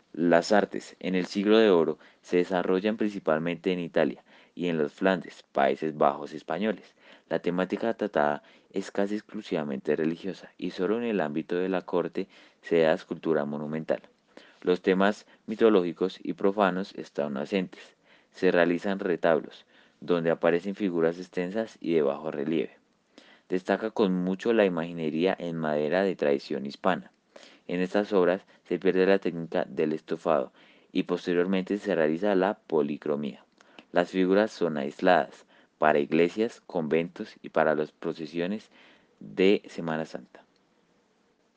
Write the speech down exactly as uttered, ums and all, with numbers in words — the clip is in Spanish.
Las artes en el Siglo de Oro se desarrollan principalmente en Italia y en los Flandes, Países Bajos españoles. La temática tratada es casi exclusivamente religiosa y solo en el ámbito de la corte se da escultura monumental. Los temas mitológicos y profanos están ausentes. Se realizan retablos, donde aparecen figuras extensas y de bajo relieve. Destaca con mucho la imaginería en madera de tradición hispana. En estas obras se pierde la técnica del estofado y posteriormente se realiza la policromía. Las figuras son aisladas para iglesias, conventos y para las procesiones de Semana Santa.